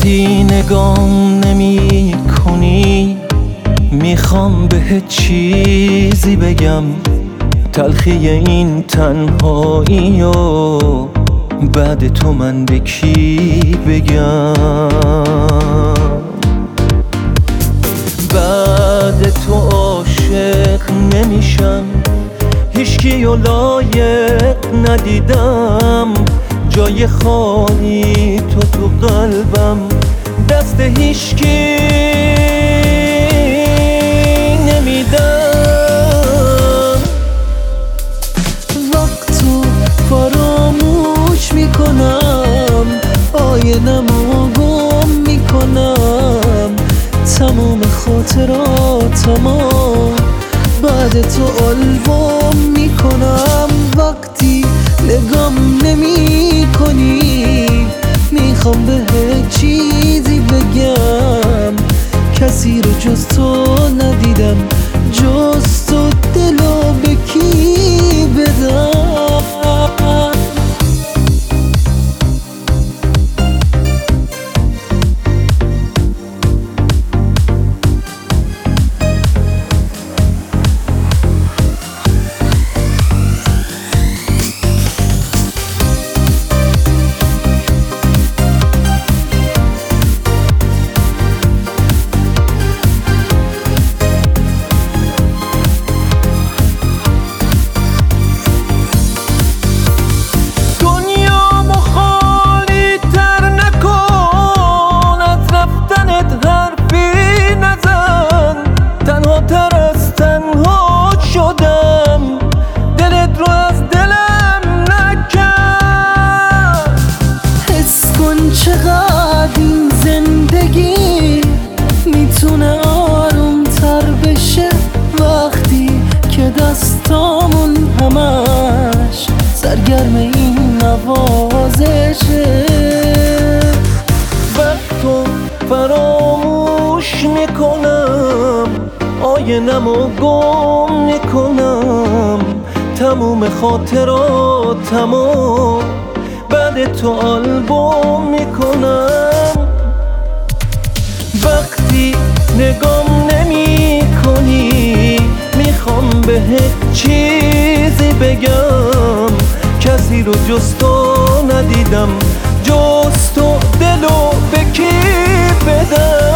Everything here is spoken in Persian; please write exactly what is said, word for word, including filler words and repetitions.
وقتی نگام نمی کنی میخوام بهت چیزی بگم، تلخی این تنهایی و بعد تو من به کی بگم؟ بعد تو عاشق نمیشم، هیچکی و لایق ندیدم، جای خالی تو تو قلبم دست هیچکی نمیدم. وقتو فراموش میکنم، آینمو گم میکنم، تموم خاطراتمو بعد تو آلبوم میکنم. وقتی نگام نمی کنی میخوام بهت چیزی بگم، کسی رو جز تو ندیدم، جز تو دلو به کی بدم؟ چقدر این زندگی میتونه آروم تر بشه وقتی که دستامون همش سرگرم این نوازشه. وقتو فراموش میکنم، آینمو گم میکنم، تموم خاطراتمو بعد تو آلبوم میکنم. وقتی نگام نمی کنی میخوام بهت چیزی بگم، کسی رو جز تو ندیدم، جز تو دلو به کی بدم؟